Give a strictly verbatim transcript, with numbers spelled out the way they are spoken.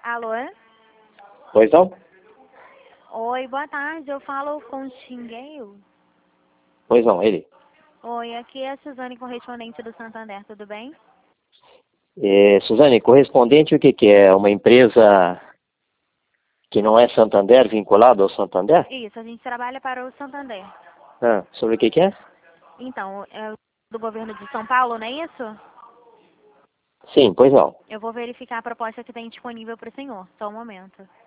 Alô? Pois não? Oi, boa tarde. Eu falo com o Xingueio. Pois não, ele. Oi, aqui é a Suzane, correspondente do Santander, tudo bem? É, Suzane, correspondente o que que é? Uma empresa que não é Santander, vinculada ao Santander? Isso, a gente trabalha para o Santander. Ah, sobre o que que é? Então, é do governo de São Paulo, não é isso? Sim, pois não. Eu vou verificar a proposta que tem disponível para o senhor. Só um momento.